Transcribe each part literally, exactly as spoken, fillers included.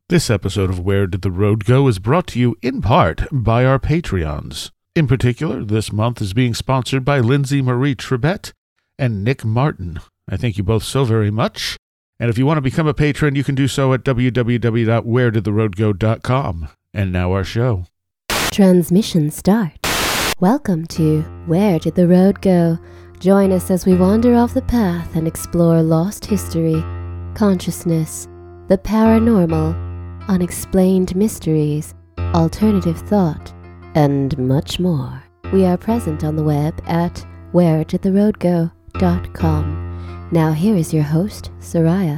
This episode of Where Did the Road Go is brought to you in part by our Patreons. In particular, this month is being sponsored by Lindsay Marie Trebet and Nick Martin. I thank you both so very much. And if you want to become a patron, you can do so at w w w dot where did the road go dot com. And now our show. Transmission start. Welcome to Where Did the Road Go? Join us as we wander off the path and explore lost history, consciousness, the paranormal, unexplained mysteries, alternative thought, and much more. We are present on the web at where did the road go dot com. Now here is your host, Soraya.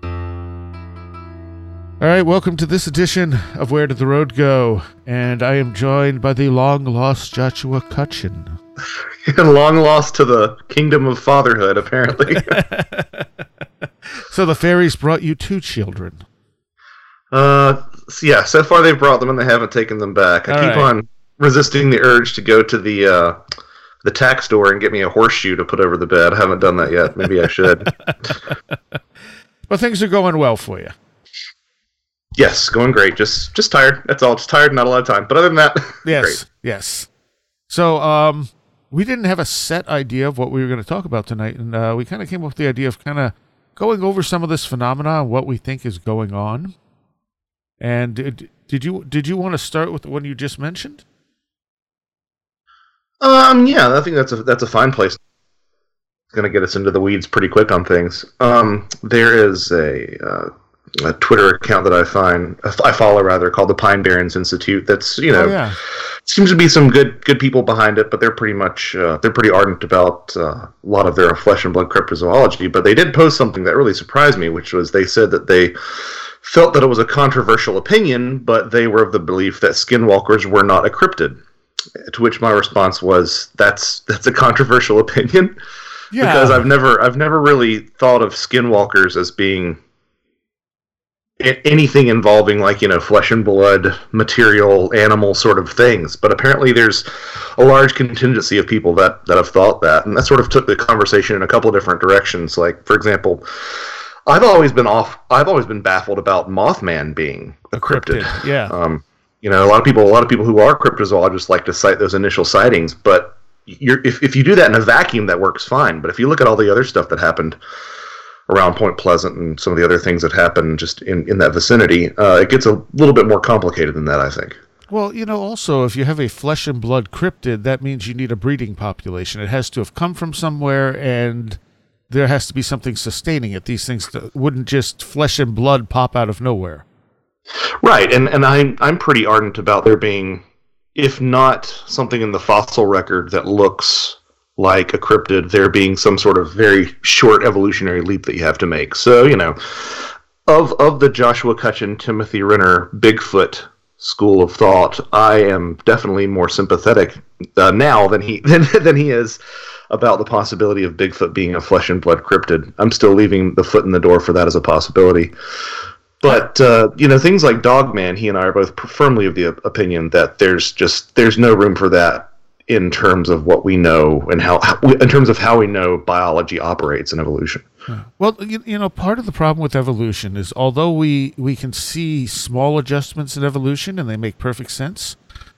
All right, welcome to this edition of Where Did the Road Go? And I am joined by the long-lost Joshua Cutchin. Long lost to the kingdom of fatherhood, apparently. So the fairies brought you two children. Uh, so yeah, so far they've brought them and they haven't taken them back. I All keep right. on resisting the urge to go to the uh, the tack store and get me a horseshoe to put over the bed. I haven't done that yet. Maybe I should. But things are going well for you. Yes, going great. Just just tired. That's all. Just tired, not a lot of time. But other than that, Yes, great. yes. So, um, we didn't have a set idea of what we were going to talk about tonight, and uh, we kind of came up with the idea of kind of going over some of this phenomena and what we think is going on. And did, did you did you want to start with the one you just mentioned? Um, yeah, I think that's a that's a fine place. It's going to get us into the weeds pretty quick on things. Um, there is a, uh, a Twitter account that I find I follow rather called the Pine Barrens Institute. That's you know Oh, yeah. seems to be some good good people behind it, but they're pretty much uh, they're pretty ardent about uh, a lot of their flesh and blood cryptozoology. But they did post something that really surprised me, which was they said that they felt that it was a controversial opinion, but they were of the belief that skinwalkers were not a cryptid. To which my response was, "That's that's a controversial opinion." Yeah. Because I've never I've never really thought of skinwalkers as being a- anything involving like, you know, flesh and blood, material, animal sort of things. But apparently there's a large contingency of people that, that have thought that. And that sort of took the conversation in a couple of different directions. Like, for example, I've always been off I've always been baffled about Mothman being a cryptid. Cryptid, yeah. Um, you know, a lot of people a lot of people who are cryptozoologists like to cite those initial sightings, but You're, if, if you do that in a vacuum, that works fine. But if you look at all the other stuff that happened around Point Pleasant and some of the other things that happened just in, in that vicinity, uh, it gets a little bit more complicated than that, I think. Well, you know, also, if you have a flesh and blood cryptid, that means you need a breeding population. It has to have come from somewhere, and there has to be something sustaining it. These things wouldn't just flesh and blood pop out of nowhere. Right, and, and I'm, I'm pretty ardent about there being, if not something in the fossil record that looks like a cryptid, there being some sort of very short evolutionary leap that you have to make. So, you know, of of the Joshua Cutchin, Timothy Renner, Bigfoot school of thought, I am definitely more sympathetic uh, now than he than, than he is about the possibility of Bigfoot being a flesh and blood cryptid. I'm still leaving the foot in the door for that as a possibility. But, uh, you know, things like Dogman, he and I are both firmly of the opinion that there's just, there's no room for that in terms of what we know and how, how in terms of how we know biology operates in evolution. Well, you, you know, part of the problem with evolution is although we, we can see small adjustments in evolution and they make perfect sense,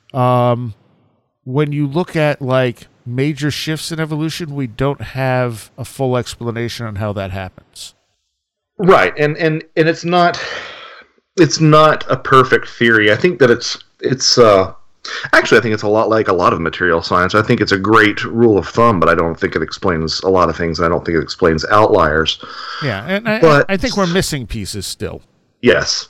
um, when you look at, like, major shifts in evolution, we don't have a full explanation on how that happens. Right, and, and, and it's not it's not a perfect theory. I think that it's it's uh, actually I think it's a lot like a lot of material science. I think it's a great rule of thumb, but I don't think it explains a lot of things. I don't think it explains outliers. Yeah, and I, But- I think we're missing pieces still. Yes,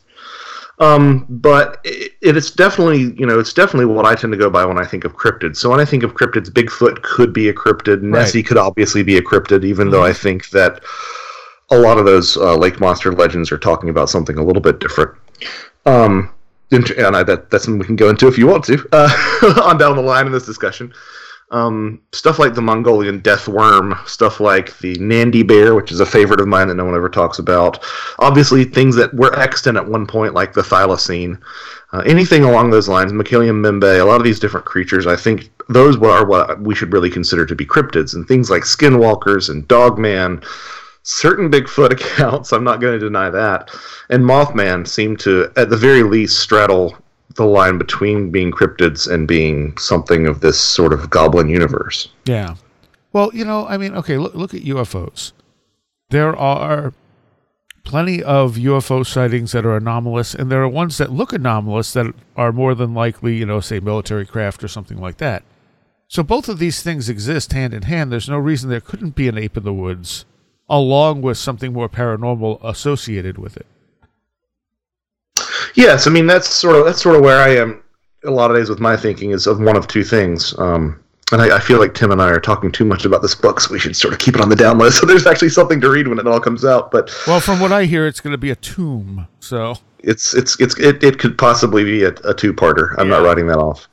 um, but it, it's definitely you know it's definitely what I tend to go by when I think of cryptids. So when I think of cryptids, Bigfoot could be a cryptid. Nessie Right. could obviously be a cryptid, even though I think that a lot of those uh, lake monster legends are talking about something a little bit different. Um, and I, that, that's something we can go into if you want to, uh, on down the line in this discussion. Um, stuff like the Mongolian death worm, stuff like the Nandi bear, which is a favorite of mine that no one ever talks about. Obviously, things that were extant at one point, like the thylacine. Uh, anything along those lines, Machilium membe, a lot of these different creatures, I think those are what we should really consider to be cryptids. And things like skinwalkers and Dogman, certain Bigfoot accounts, I'm not going to deny that, and Mothman seem to, at the very least, straddle the line between being cryptids and being something of this sort of goblin universe. Yeah. Well, you know, I mean, okay, look, look at U F Os. There are plenty of U F O sightings that are anomalous, and there are ones that look anomalous that are more than likely, you know, say military craft or something like that. So both of these things exist hand in hand. There's no reason there couldn't be an ape in the woods, along with something more paranormal associated with it. Yes, I mean that's sort of that's sort of where I am a lot of days with my thinking is of one of two things. Um, and I, I feel like Tim and I are talking too much about this book, so we should sort of keep it on the down low. So there's actually something to read when it all comes out. But well, from what I hear, it's going to be a tomb. So it's it's it's it, it could possibly be a, a two-parter. I'm yeah. not writing that off.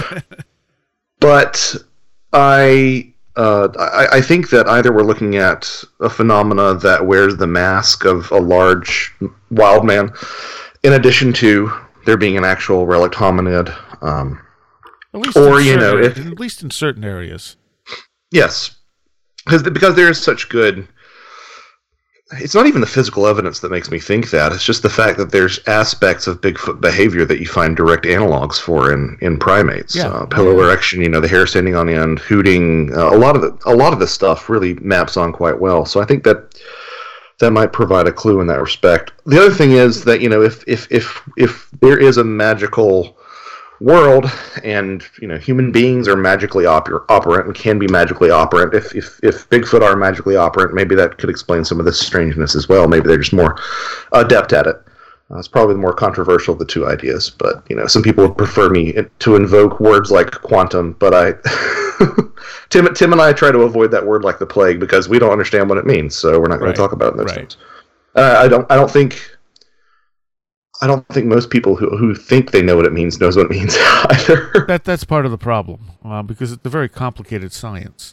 But I. Uh, I, I think that either we're looking at a phenomena that wears the mask of a large wild man, in addition to there being an actual relict hominid, um, at least or in you certain, know, if, at least in certain areas. Yes, because because there is such good. It's not even the physical evidence that makes me think that. It's just the fact that there's aspects of Bigfoot behavior that you find direct analogs for in, in primates. Yeah. Uh, pillow erection, you know, the hair standing on end, hooting. Uh, a lot of the, a lot of this stuff really maps on quite well. So I think that that might provide a clue in that respect. The other thing is that, you know, if if if if there is a magical world and, you know, human beings are magically oper- operant and can be magically operant, if, if if Bigfoot are magically operant, maybe that could explain some of this strangeness as well. Maybe they're just more adept at it. Uh, it's probably the more controversial of the two ideas, but, you know, some people would prefer me to invoke words like quantum, but I Tim Tim and I try to avoid that word like the plague because we don't understand what it means, so we're not going right. to talk about it in those right. terms. Uh, I don't I don't think I don't think most people who, who think they know what it means knows what it means either. That that's part of the problem, uh, because it's a very complicated science.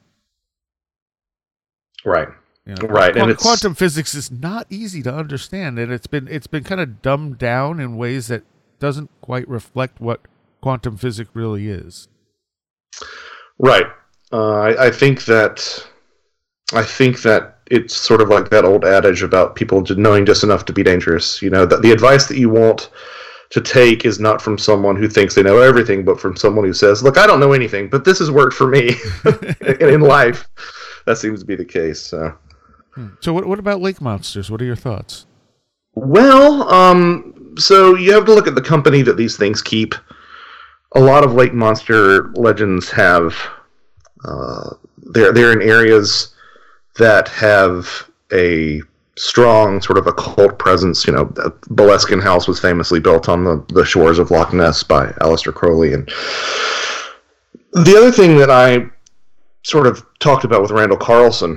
Right. You know, right. Qu- and it's, quantum physics is not easy to understand, and it's been it's been kind of dumbed down in ways that doesn't quite reflect what quantum physics really is. Right. Uh, I, I think that I think that. It's sort of like that old adage about people knowing just enough to be dangerous. You know, the, the advice that you want to take is not from someone who thinks they know everything, but from someone who says, look, I don't know anything, but this has worked for me in, in life. That seems to be the case. So, so what, what about lake monsters? What are your thoughts? Well, um, so you have to look at the company that these things keep. A lot of lake monster legends have, uh, they're, they're in areas that have a strong sort of occult presence. You know, Boleskine House was famously built on the, the shores of Loch Ness by Aleister Crowley. And the other thing that I sort of talked about with Randall Carlson,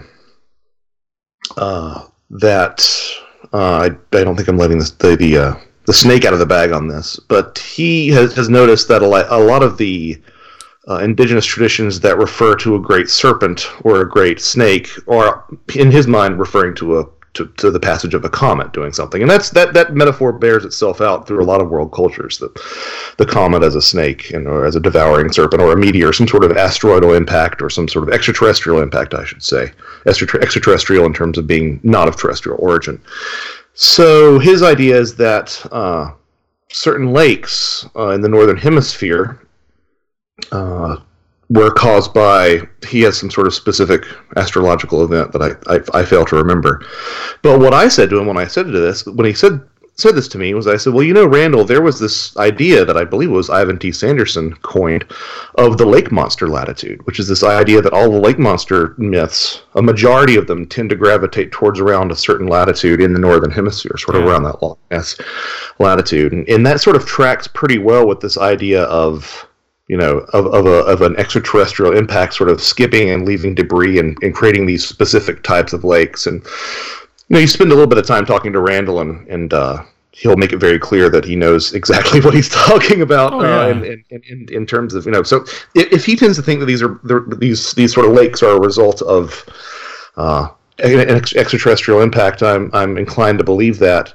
uh, that uh, I, I don't think I'm letting this, the the, uh, the snake out of the bag on this, but he has, has noticed that a lot, a lot of the Uh, indigenous traditions that refer to a great serpent or a great snake, or in his mind referring to a to, to the passage of a comet doing something, and that's that that metaphor bears itself out through a lot of world cultures. The the comet as a snake, and or as a devouring serpent, or a meteor, some sort of asteroidal impact, or some sort of extraterrestrial impact, I should say, Extra- extraterrestrial in terms of being not of terrestrial origin. So his idea is that uh, certain lakes uh, in the northern hemisphere. Uh, were caused by, he has some sort of specific astrological event that I, I I fail to remember. But what I said to him when I said to this, when he said said this to me, was I said, well, you know, Randall, there was this idea that I believe was Ivan T. Sanderson coined of the lake monster latitude, which is this idea that all the lake monster myths, a majority of them tend to gravitate towards around a certain latitude in the northern hemisphere, sort of yeah. around that Loch Ness latitude. And, and that sort of tracks pretty well with this idea of, you know, of of a of an extraterrestrial impact, sort of skipping and leaving debris and, and creating these specific types of lakes. And you know, you spend a little bit of time talking to Randall, and and uh, he'll make it very clear that he knows exactly what he's talking about. Oh, yeah. uh, in, in, in in terms of, you know, so if, if he tends to think that these are these these sort of lakes are a result of uh, an extraterrestrial impact, I'm I'm inclined to believe that.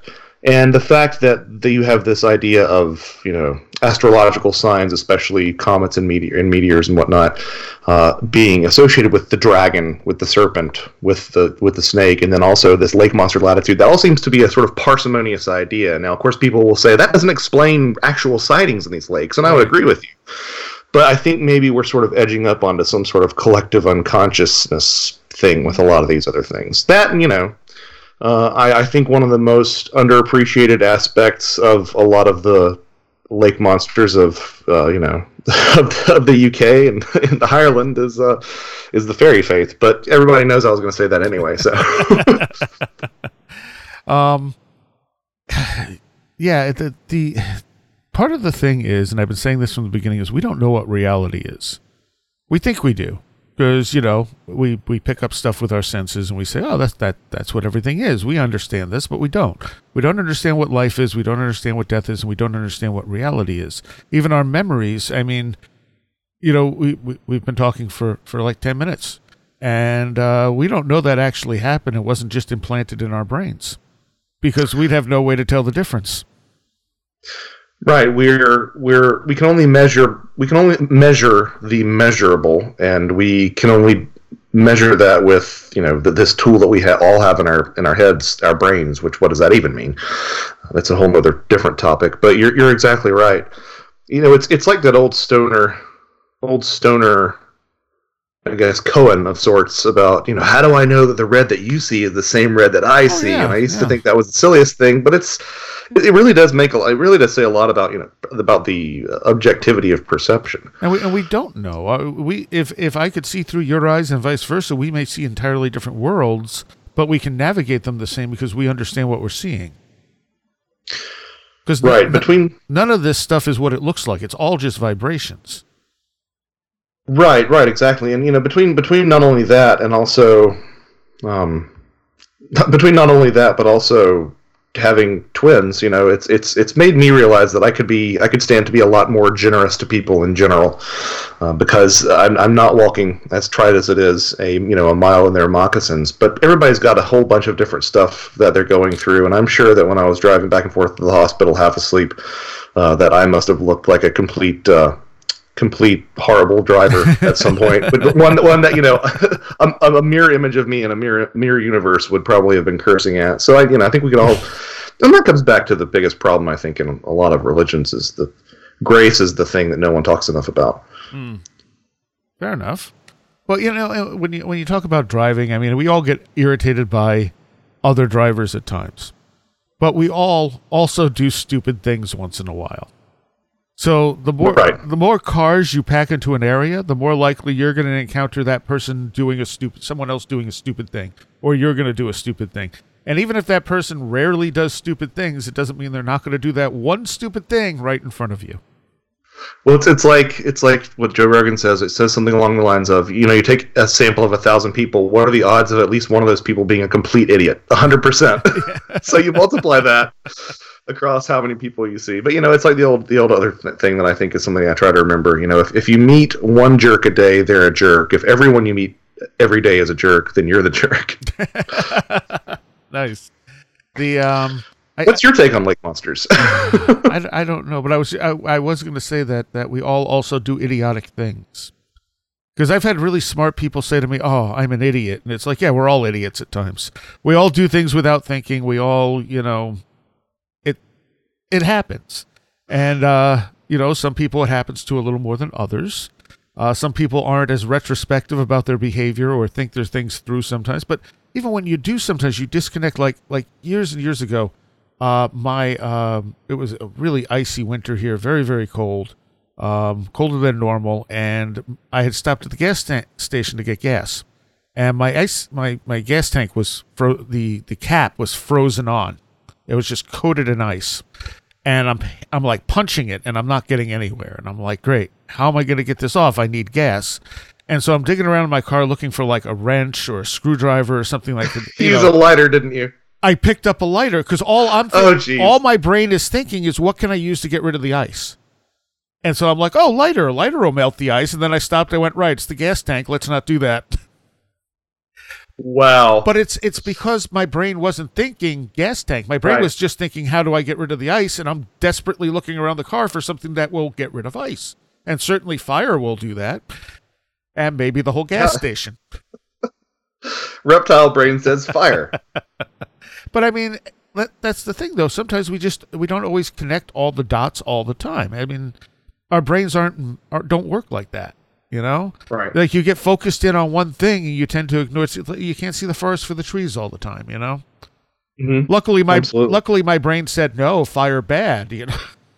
And the fact that, that you have this idea of, you know, astrological signs, especially comets and, meteor, and meteors and whatnot, uh, being associated with the dragon, with the serpent, with the with the snake, and then also this lake monster latitude, that all seems to be a sort of parsimonious idea. Now, of course, people will say that doesn't explain actual sightings in these lakes, and I would agree with you. But I think maybe we're sort of edging up onto some sort of collective unconsciousness thing with a lot of these other things. That, you know... Uh, I, I think one of the most underappreciated aspects of a lot of the lake monsters of uh, you know of, of the U K and, and Ireland is uh, is the fairy faith. But everybody knows I was going to say that anyway. So, um, yeah, the the part of the thing is, and I've been saying this from the beginning, is we don't know what reality is. We think we do. Because, you know, we, we pick up stuff with our senses and we say, oh, that's that that's what everything is. We understand this, but we don't. We don't understand what life is. We don't understand what death is. And we don't understand what reality is. Even our memories, I mean, you know, we, we, we've been talking for, for like ten minutes. And uh, we don't know that actually happened. It wasn't just implanted in our brains. Because we'd have no way to tell the difference. Right, we're we're we can only measure we can only measure the measurable, and we can only measure that with, you know, the, this tool that we ha- all have in our in our heads, our brains. Which, what does that even mean? That's a whole other different topic. But you're you're exactly right. You know, it's it's like that old stoner, old stoner, I guess, Cohen of sorts, about, you know, how do I know that the red that you see is the same red that I oh, see? Yeah, and I used yeah. to think that was the silliest thing, but it's it really does make a it really does say a lot about, you know, about the objectivity of perception. And we and we don't know. Uh, we if if I could see through your eyes and vice versa, we may see entirely different worlds, but we can navigate them the same because we understand what we're seeing. Because right n- between none of this stuff is what it looks like. It's all just vibrations. Right, right, exactly. And, you know, between between not only that and also, um, between not only that but also having twins, you know, it's it's it's made me realize that I could be I could stand to be a lot more generous to people in general, uh, because I'm I'm not walking, as trite as it is, a you know a mile in their moccasins. But everybody's got a whole bunch of different stuff that they're going through, and I'm sure that when I was driving back and forth to the hospital half asleep, uh, that I must have looked like a complete. Uh, complete horrible driver at some point, but one one that, you know, a, a mirror image of me in a mirror mirror universe would probably have been cursing at. So I you know I think we can all, and that comes back to the biggest problem I think in a lot of religions, is that grace is the thing that no one talks enough about. Hmm. Fair enough. Well, you know, when you when you talk about driving, I mean, we all get irritated by other drivers at times, but we all also do stupid things once in a while. So the more right. the more cars you pack into an area, the more likely you're going to encounter that person doing a stupid, someone else doing a stupid thing, or you're going to do a stupid thing. And even if that person rarely does stupid things, it doesn't mean they're not going to do that one stupid thing right in front of you. Well, it's it's like it's like what Joe Rogan says. It says something along the lines of, you know, you take a sample of a thousand people. What are the odds of at least one of those people being a complete idiot? A hundred percent. So you multiply that across how many people you see. But, you know, it's like the old the old other thing that I think is something I try to remember. You know, if, if you meet one jerk a day, they're a jerk. If everyone you meet every day is a jerk, then you're the jerk. Nice. The um, I, what's your take on lake monsters? I, I don't know, but I was I, I was going to say that that we all also do idiotic things. Because I've had really smart people say to me, "Oh, I'm an idiot," and it's like, yeah, we're all idiots at times. We all do things without thinking. We all, you know. It happens. And, uh, you know, some people it happens to a little more than others. Uh, some people aren't as retrospective about their behavior or think their things through sometimes. But even when you do, sometimes you disconnect. Like like years and years ago, uh, my um, it was a really icy winter here, very, very cold, um, colder than normal. And I had stopped at the gas ta- station to get gas. And my ice, my, my gas tank was, fro- the, the cap was frozen on. It was just coated in ice. And I'm I'm like punching it, and I'm not getting anywhere. And I'm like, great, how am I going to get this off? I need gas. And so I'm digging around in my car looking for like a wrench or a screwdriver or something like that. You used a lighter, didn't you? I picked up a lighter because all I'm thinking, oh, all my brain is thinking is, what can I use to get rid of the ice? And so I'm like, oh, lighter, a lighter will melt the ice. And then I stopped. I went, right, it's the gas tank. Let's not do that. Wow. But it's it's because my brain wasn't thinking gas tank. My brain Right. was just thinking, how do I get rid of the ice? And I'm desperately looking around the car for something that will get rid of ice. And certainly fire will do that. And maybe the whole gas Yeah. station. Reptile brain says fire. But I mean, that, that's the thing, though. Sometimes we just we don't always connect all the dots all the time. I mean, our brains aren't, aren't don't work like that. You know, Right. like you get focused in on one thing and you tend to ignore it. You can't see the forest for the trees all the time. You know. Mm-hmm. Luckily, my Absolutely. luckily my brain said no, fire bad. You know.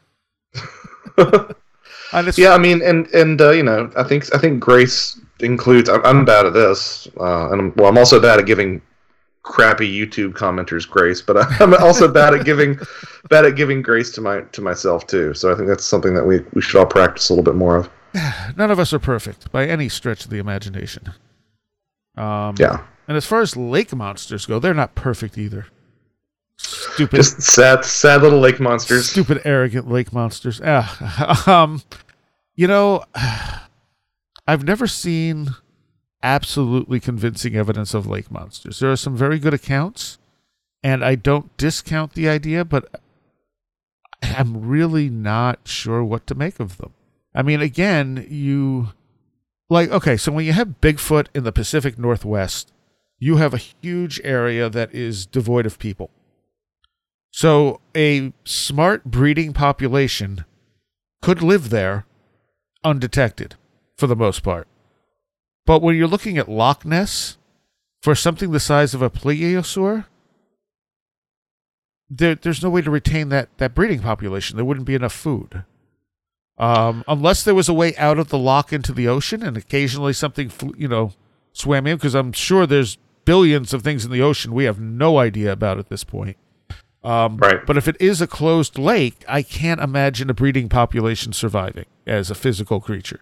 And it's, Yeah, I mean, and and uh, you know, I think I think grace includes. I'm, I'm bad at this, uh, and I'm, well, I'm also bad at giving crappy YouTube commenters grace, but I'm also bad at giving bad at giving grace to my to myself too. So I think that's something that we we should all practice a little bit more of. none of us are perfect by any stretch of the imagination. Um, Yeah, And as far as lake monsters go, they're not perfect either. Stupid, just sad, sad little lake monsters. stupid, arrogant lake monsters. Ah, um, you know, I've never seen absolutely convincing evidence of lake monsters. There are some very good accounts, and I don't discount the idea, but I'm really not sure what to make of them. I mean, again, you like, okay, so when you have Bigfoot in the Pacific Northwest, you have a huge area that is devoid of people. So a smart breeding population could live there undetected for the most part. But when you're looking at Loch Ness, for something the size of a plesiosaur, there, there's no way to retain that, that breeding population. There wouldn't be enough food. Um, unless there was a way out of the loch into the ocean and occasionally something, you know, swam in, because I'm sure there's billions of things in the ocean we have no idea about at this point. Um, Right. But if it is a closed lake, I can't imagine a breeding population surviving as a physical creature.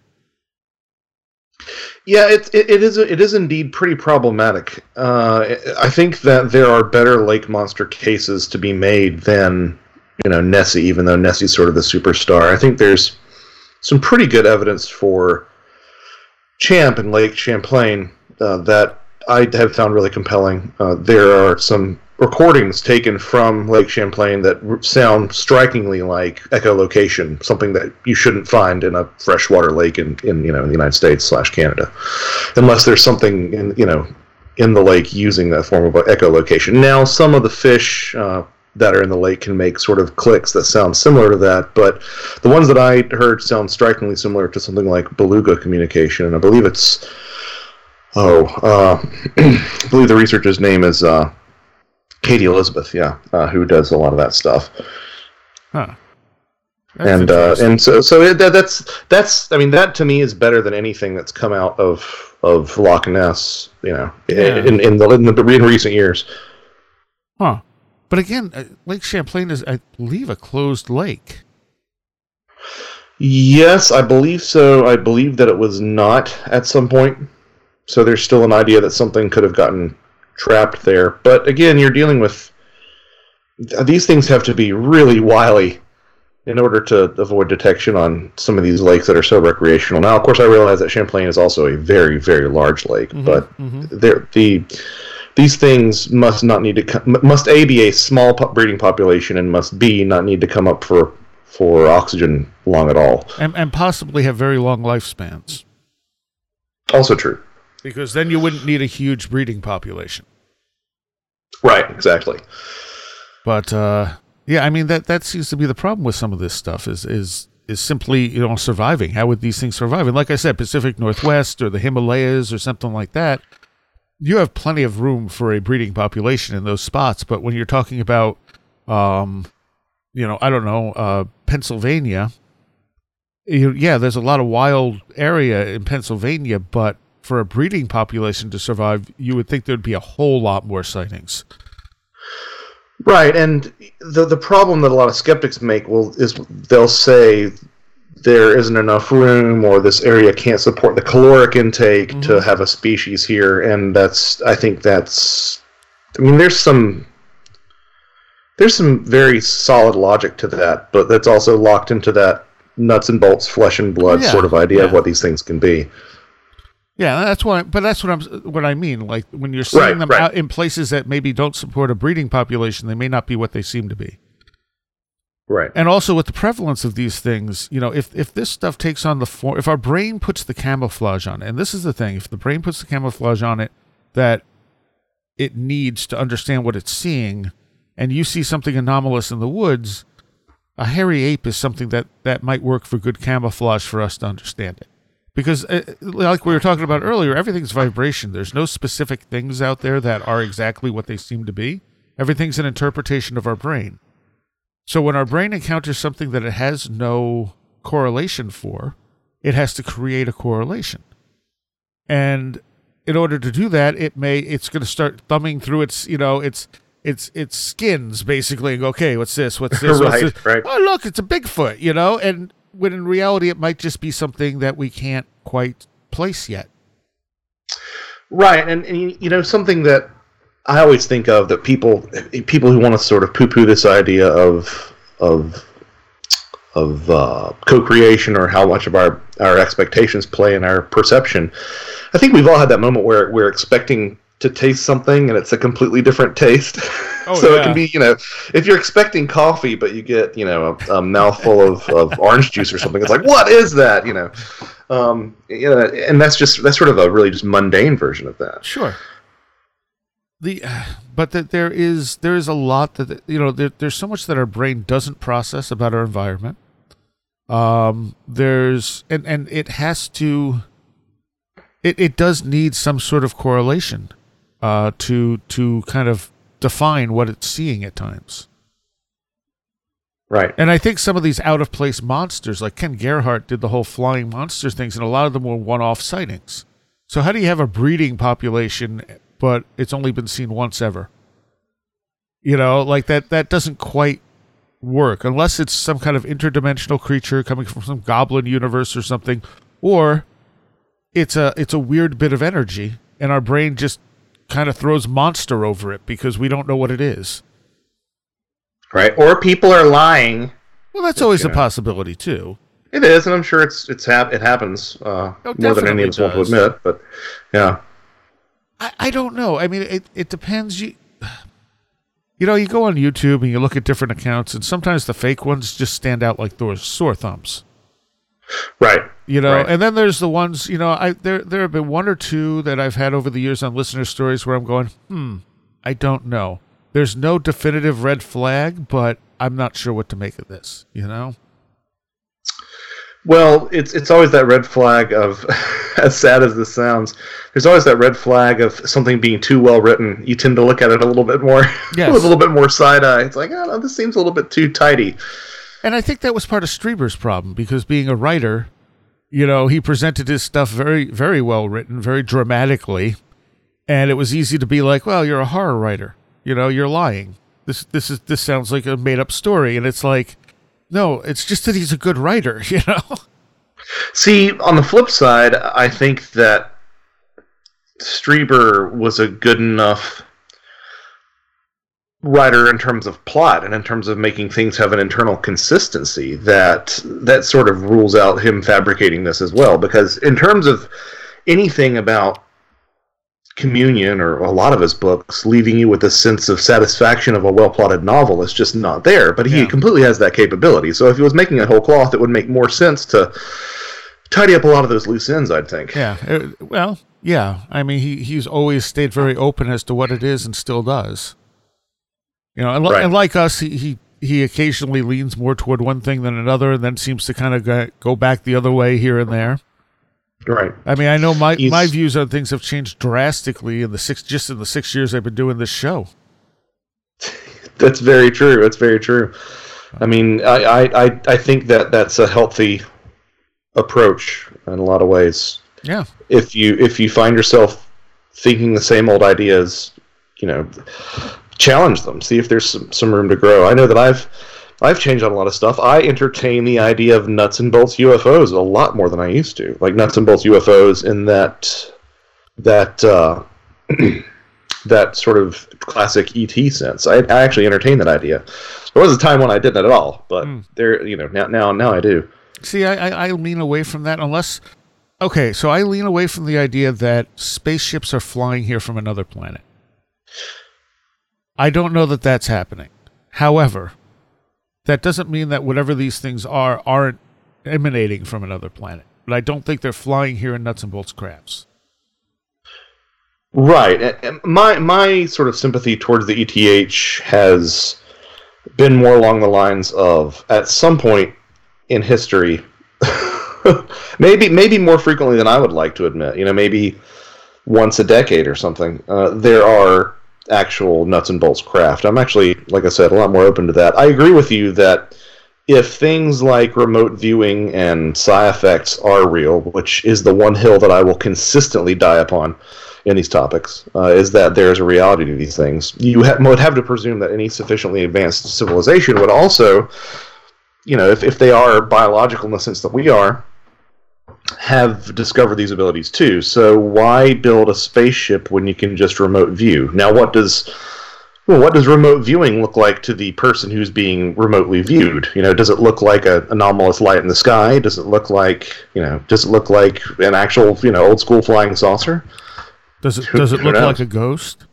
Yeah, it, it it is it is indeed pretty problematic. Uh, I think that there are better lake monster cases to be made than, you know, Nessie, even though Nessie's sort of the superstar. I think there's some pretty good evidence for Champ and Lake Champlain uh, that I have found really compelling. Uh, there are some recordings taken from Lake Champlain that r- sound strikingly like echolocation, something that you shouldn't find in a freshwater lake in, in you know in the United States slash Canada, unless there's something in you know in the lake using that form of echolocation. Now, some of the fish uh, that are in the lake can make sort of clicks that sound similar to that, but the ones that I heard sound strikingly similar to something like beluga communication, and I believe it's oh uh, I believe the researcher's name is. Uh, Katie Elizabeth, yeah, uh, who does a lot of that stuff, Huh. That's and uh, interesting. and so so it, that, that's that's I mean that to me is better than anything that's come out of of Loch Ness, you know, Yeah. in in the in, the, in recent years. Huh. But again, uh, Lake Champlain is, I believe, a closed lake. Yes, I believe so. I believe that it was not at some point. So there's still an idea that something could have gotten trapped there. But again, you're dealing with these things have to be really wily in order to avoid detection on some of these lakes that are so recreational. Now, of course, I realize that Champlain is also a very, very large lake, Mhm, but mhm. they're- the these things must not need to come, must A be a small po- breeding population, and must B not need to come up for for oxygen long at all. And, and possibly have very long lifespans. Also true. Because then you wouldn't need a huge breeding population. Right, exactly. But uh, yeah, I mean that that seems to be the problem with some of this stuff is is is simply, you know, surviving. How would these things survive? And like I said, Pacific Northwest or the Himalayas or something like that, you have plenty of room for a breeding population in those spots. But when you're talking about, um, you know, I don't know, uh, Pennsylvania, you, yeah, there's a lot of wild area in Pennsylvania, but for a breeding population to survive, you would think there'd be a whole lot more sightings. Right, and the the problem that a lot of skeptics make will is they'll say there isn't enough room, or this area can't support the caloric intake Mm-hmm. to have a species here, and that's I think that's I mean there's some there's some very solid logic to that, but that's also locked into that nuts and bolts, flesh and blood Yeah, sort of idea of yeah. what these things can be. Yeah, that's why. But that's what I'm. What I mean, like when you're seeing Right, them right. out in places that maybe don't support a breeding population, they may not be what they seem to be. Right. And also with the prevalence of these things, you know, if if this stuff takes on the form, if our brain puts the camouflage on it, and this is the thing, if the brain puts the camouflage on it that it needs to understand what it's seeing, and you see something anomalous in the woods, a hairy ape is something that, that might work for good camouflage for us to understand it. Because, uh, like we were talking about earlier, everything's vibration. There's no specific things out there that are exactly what they seem to be. Everything's an interpretation of our brain. So when our brain encounters something that it has no correlation for, it has to create a correlation. And in order to do that, it may it's going to start thumbing through its, you know, its its its skins basically and go, okay, what's this? What's this? What's Right, this? right. Oh, look, it's a Bigfoot, you know? And when in reality it might just be something that we can't quite place yet. Right, and, and you know, something that I always think of that people people who want to sort of poo-poo this idea of of of uh, co-creation or how much of our, our expectations play in our perception. I think we've all had that moment where we're expecting to taste something and it's a completely different taste. Oh, so yeah. it can be, you know, if you're expecting coffee but you get, you know, a, a mouthful of, of orange juice or something, it's like, what is that? You know, um, you know, and that's just that's sort of a really just mundane version of that. Sure. The, but that there is there is a lot that you know there, there's so much that our brain doesn't process about our environment. Um, there's and and it has to. It it does need some sort of correlation, uh, to to kind of define what it's seeing at times. Right. And I think some of these out of place monsters, like Ken Gerhart did the whole flying monster things, and a lot of them were one off sightings. So how do you have a breeding population, but it's only been seen once ever? You know, like that, that doesn't quite work unless it's some kind of interdimensional creature coming from some goblin universe or something, or it's a, it's a weird bit of energy and our brain just kind of throws monster over it because we don't know what it is. Right. Or people are lying. Well, that's always you a know. possibility too. It is, and I'm sure it's it's hap- it happens uh, Oh, more than any of us want to does. admit. But yeah. I, I don't know. I mean, it, it depends. You, you know, you go on YouTube and you look at different accounts, and sometimes the fake ones just stand out like those sore thumbs. Right. You know, Right. and then there's the ones, you know, I there there have been one or two that I've had over the years on listener stories where I'm going, hmm, I don't know. There's no definitive red flag, but I'm not sure what to make of this, you know? Well, it's it's always that red flag of, as sad as this sounds, there's always that red flag of something being too well written. You tend to look at it a little bit more, Yes. with a little bit more side eye. It's like, oh, no, this seems a little bit too tidy. And I think that was part of Strieber's problem, because being a writer, you know, he presented his stuff very, very well written, very dramatically, and it was easy to be like, well, you're a horror writer. You know, you're lying. This this is this sounds like a made-up story, and it's like, no, it's just that he's a good writer, you know? See, on the flip side, I think that Strieber was a good enough writer in terms of plot and in terms of making things have an internal consistency that that sort of rules out him fabricating this as well. Because in terms of anything about Communion or a lot of his books leaving you with a sense of satisfaction of a well-plotted novel is just not there. But he Yeah. completely has that capability. So if he was making a whole cloth, it would make more sense to tidy up a lot of those loose ends, I'd think. Yeah. uh, Well, yeah. I mean, he he's always stayed very open as to what it is and still does. You know, and, li- Right. and like us, he, he he occasionally leans more toward one thing than another, and then seems to kind of go, go back the other way here and there. Right. I mean, I know my, He's- my views on things have changed drastically in the six just in the six years I've been doing this show. That's very true. That's very true. I mean, I, I, I, I think that that's a healthy approach in a lot of ways. Yeah. If you if you find yourself thinking the same old ideas, you know, challenge them. See if there's some, some room to grow. I know that I've I've changed on a lot of stuff. I entertain the idea of nuts and bolts U F Os a lot more than I used to. Like nuts and bolts U F Os in that that uh, that sort of classic E T sense. I, I actually entertained that idea. There was a time when I didn't at all, but Mm. there, you know, now now now I do. See, I, I I lean away from that unless okay, so I lean away from the idea that spaceships are flying here from another planet. I don't know that that's happening. However, that doesn't mean that whatever these things are aren't emanating from another planet. But I don't think they're flying here in nuts and bolts crafts. Right. My my sort of sympathy towards the E T H has been more along the lines of, at some point in history, maybe maybe more frequently than I would like to admit, you know, maybe once a decade or something, uh, there are actual nuts and bolts craft. I'm actually, like I said, a lot more open to that. I agree with you that if things like remote viewing and psi effects are real, which is the one hill that I will consistently die upon in these topics, uh, is that there's a reality to these things. You ha- would have to presume that any sufficiently advanced civilization would also, you know, if, if they are biological in the sense that we are, have discovered these abilities too. So why build a spaceship when you can just remote view? Now, what does well, what does remote viewing look like to the person who's being remotely viewed? You know, does it look like an anomalous light in the sky? Does it look like, you know, does it look like an actual, you know, old school flying saucer? Does it does it look like a ghost?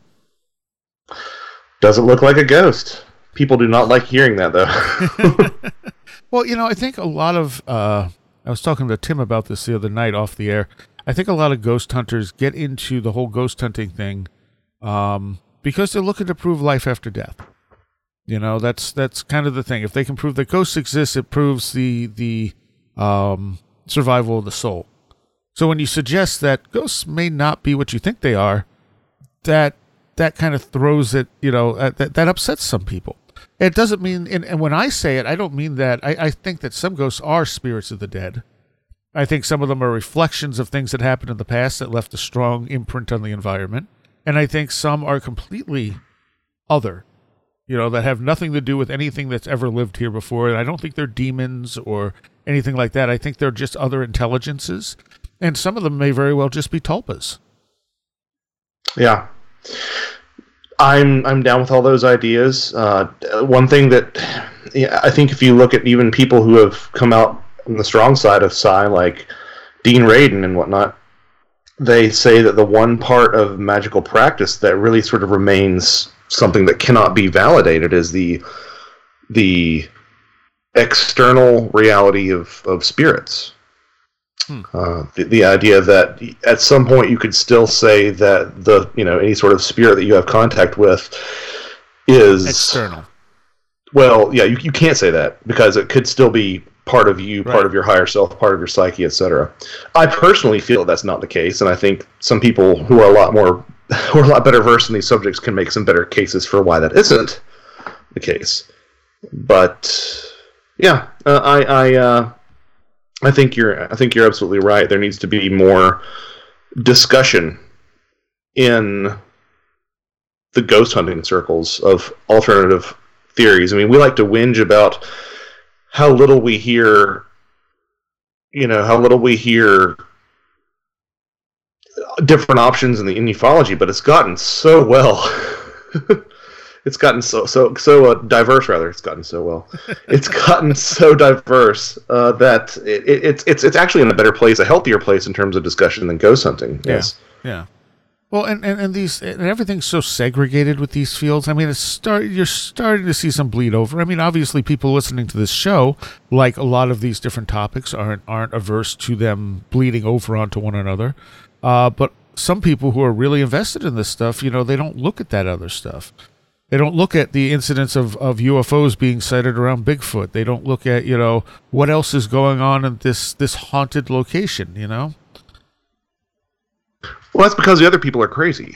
Does it look like a ghost? People do not like hearing that, though. Well, you know, I think a lot of uh, I was talking to Tim about this the other night off the air. I think a lot of ghost hunters get into the whole ghost hunting thing um, because they're looking to prove life after death. You know, that's that's kind of the thing. If they can prove that ghosts exist, it proves the the um, survival of the soul. So when you suggest that ghosts may not be what you think they are, that that kind of throws it, you know, uh, that, that upsets some people. It doesn't mean, and, and when I say it, I don't mean that, I, I think that some ghosts are spirits of the dead. I think some of them are reflections of things that happened in the past that left a strong imprint on the environment. And I think some are completely other, you know, that have nothing to do with anything that's ever lived here before. And I don't think they're demons or anything like that. I think they're just other intelligences. And some of them may very well just be tulpas. Yeah. I'm I'm down with all those ideas. Uh, one thing that yeah, I think if you look at even people who have come out on the strong side of psi, like Dean Radin and whatnot, they say that the one part of magical practice that really sort of remains something that cannot be validated is the the external reality of, of spirits. Hmm. Uh, the, the idea that at some point you could still say that the you know any sort of spirit that you have contact with is external. Well, yeah, you you can't say that because it could still be part of you, right. Part of your higher self, part of your psyche, et cetera. I personally feel that's not the case, and I think some people who are a lot more who are a lot better versed in these subjects can make some better cases for why that isn't the case. But yeah, uh, I I. Uh, I think you're. I think you're absolutely right. There needs to be more discussion in the ghost hunting circles of alternative theories. I mean, we like to whinge about how little we hear. You know, how little we hear different options in the in ufology, but it's gotten so well. It's gotten so so so uh, diverse. Rather, it's gotten so well. It's gotten so diverse uh, that it, it, it's it's it's actually in a better place, a healthier place in terms of discussion than ghost hunting. Yeah. Yes. Yeah. Well, and, and, and these and everything's so segregated with these fields. I mean, it's start you're starting to see some bleed over. I mean, obviously, people listening to this show, like a lot of these different topics, aren't aren't averse to them bleeding over onto one another. Uh, but some people who are really invested in this stuff, you know, they don't look at that other stuff. They don't look at the incidents of, of U F Os being sighted around Bigfoot. They don't look at, you know, what else is going on in this, this haunted location, you know? Well, that's because the other people are crazy.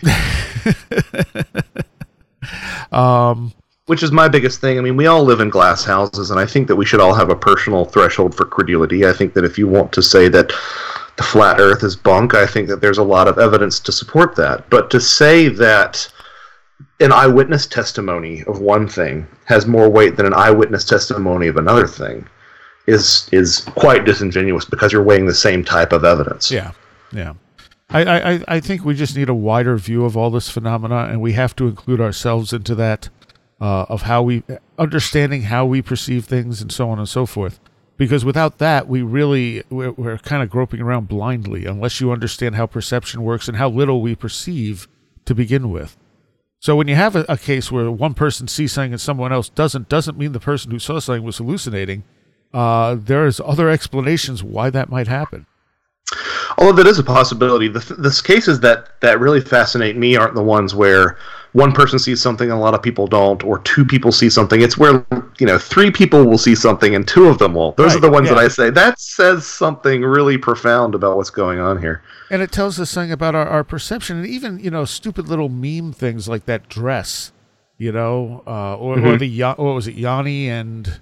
um, Which is my biggest thing. I mean, we all live in glass houses, and I think that we should all have a personal threshold for credulity. I think that if you want to say that the flat earth is bunk, I think that there's a lot of evidence to support that. But to say that an eyewitness testimony of one thing has more weight than an eyewitness testimony of another thing is is quite disingenuous because you're weighing the same type of evidence. Yeah, yeah. I, I, I think we just need a wider view of all this phenomena, and we have to include ourselves into that, uh, of how we, understanding how we perceive things and so on and so forth. Because without that, we really, we're, we're kind of groping around blindly unless you understand how perception works and how little we perceive to begin with. So when you have a, a case where one person sees something and someone else doesn't, doesn't mean the person who saw something was hallucinating. Uh, there's other explanations why that might happen. Although that is a possibility. The, the cases that, that really fascinate me aren't the ones where one person sees something and a lot of people don't, or two people see something. It's where, you know, three people will see something and two of them won't. Those right, are the ones yeah. that I say, that says something really profound about what's going on here. And it tells us something about our, our perception, and even, you know, stupid little meme things like that dress, you know, uh, or, mm-hmm. or the, what was it, Yanni and...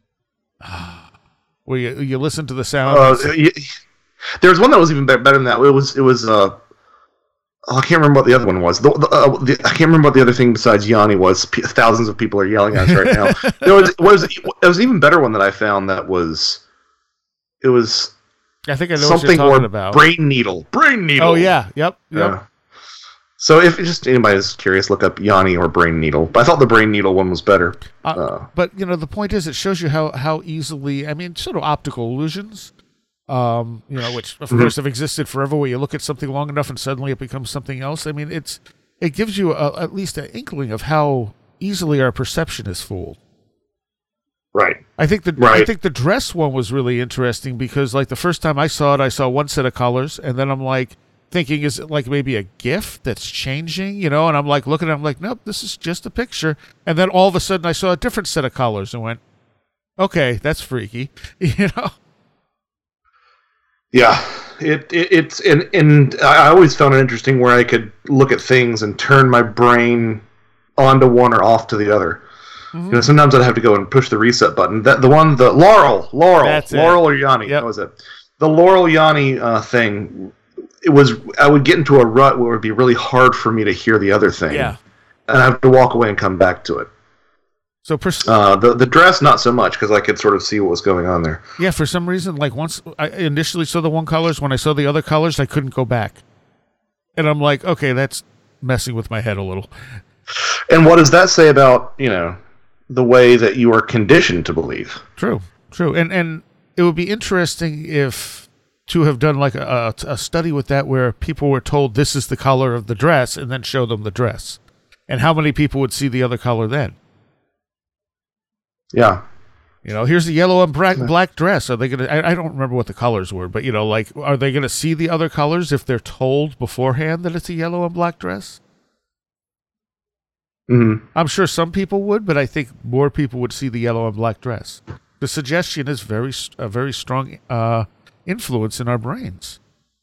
Where you, you listen to the sound. Uh, you, there was one that was even better than that. It was it was. Uh, oh, I can't remember what the other one was. The, the, uh, the, I can't remember what the other thing besides Yanni was. P- thousands of people are yelling at us right now. There was was it was an even better one that I found. That was it was. I think I know something what you're talking or about. Brain needle. Brain needle. Oh yeah. Yep. Yep. Uh, So if just anybody is curious, look up Yanni or Brain Needle. But I thought the Brain Needle one was better. Uh, uh, but, you know, the point is it shows you how, how easily, I mean, sort of optical illusions, um, you know, which, of mm-hmm. course, have existed forever, where you look at something long enough and suddenly it becomes something else. I mean, it's it gives you a, at least an inkling of how easily our perception is fooled. Right. I think the right. I think the dress one was really interesting because, like, the first time I saw it, I saw one set of colors, and then I'm like, thinking, is it like maybe a GIF that's changing, you know? And I'm like looking at it, I'm like, nope, this is just a picture. And then all of a sudden I saw a different set of colors and went, okay, that's freaky, you know? Yeah, it, it it's and and I always found it interesting where I could look at things and turn my brain onto one or off to the other. Mm-hmm. You know, sometimes I'd have to go and push the reset button. That the one, the Laurel, Laurel, that's Laurel it. or Yanni, yep. that was it. The Laurel Yanni uh, thing. It was. I would get into a rut where it would be really hard for me to hear the other thing. Yeah, and I have to walk away and come back to it. So pers- uh, the the dress, not so much, because I could sort of see what was going on there. Yeah, for some reason, like once I initially saw the one colors, when I saw the other colors, I couldn't go back, and I'm like, okay, that's messing with my head a little. And what does that say about, you know, the way that you are conditioned to believe? True, true, and and it would be interesting if. To have done like a, a study with that where people were told this is the color of the dress and then show them the dress. And how many people would see the other color then? Yeah. You know, here's the yellow and black, black dress. Are they going to, I don't remember what the colors were, but, you know, like, are they going to see the other colors if they're told beforehand that it's a yellow and black dress? Mm-hmm. I'm sure some people would, but I think more people would see the yellow and black dress. The suggestion is very, a very strong, uh, influence in our brains.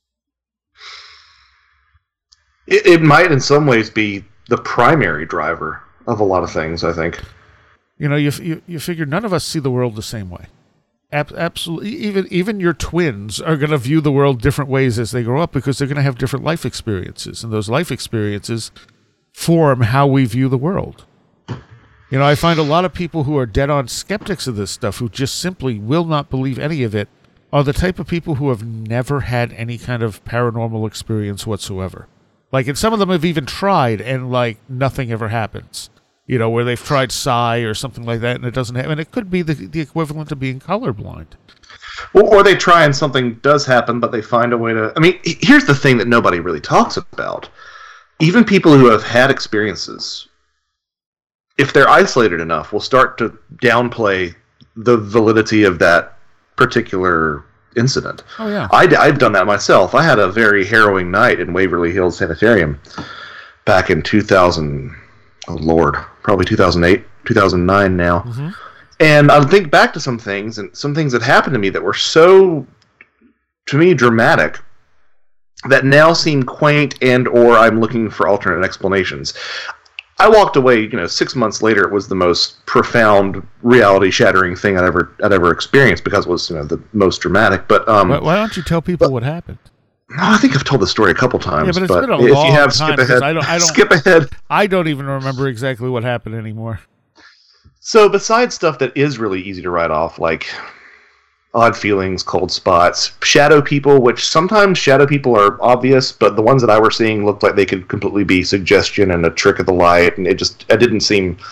It, it might in some ways be the primary driver of a lot of things, I think. You know, you you, you figure none of us see the world the same way. Ab- absolutely, even even your twins are going to view the world different ways as they grow up because they're going to have different life experiences, and those life experiences form how we view the world. You know, I find a lot of people who are dead-on skeptics of this stuff, who just simply will not believe any of it, are the type of people who have never had any kind of paranormal experience whatsoever. Like, and some of them have even tried, and, like, nothing ever happens. You know, where they've tried psi or something like that, and it doesn't happen. And it could be the, the equivalent of being colorblind. Well, or they try and something does happen, but they find a way to... I mean, here's the thing that nobody really talks about. Even people who have had experiences, if they're isolated enough, will start to downplay the validity of that particular incident. Oh, yeah. I, I've done that myself. I had a very harrowing night in Waverly Hills Sanitarium back in two thousand... Oh, Lord. Probably two thousand eight, two thousand nine now. Mm-hmm. And I think back to some things, and some things that happened to me that were so, to me, dramatic, that now seem quaint and or I'm looking for alternate explanations. I walked away, you know, six months later, it was the most profound, reality-shattering thing I'd ever I'd ever experienced because it was, you know, the most dramatic. But um, why, why don't you tell people but, what happened? No, I think I've told the story a couple times. Yeah, but it's but been a if long you have, time. skip ahead. I don't, I don't, skip ahead. I don't even remember exactly what happened anymore. So besides stuff that is really easy to write off, like odd feelings, cold spots, shadow people, which sometimes shadow people are obvious, but the ones that I were seeing looked like they could completely be suggestion and a trick of the light, and it just it didn't seem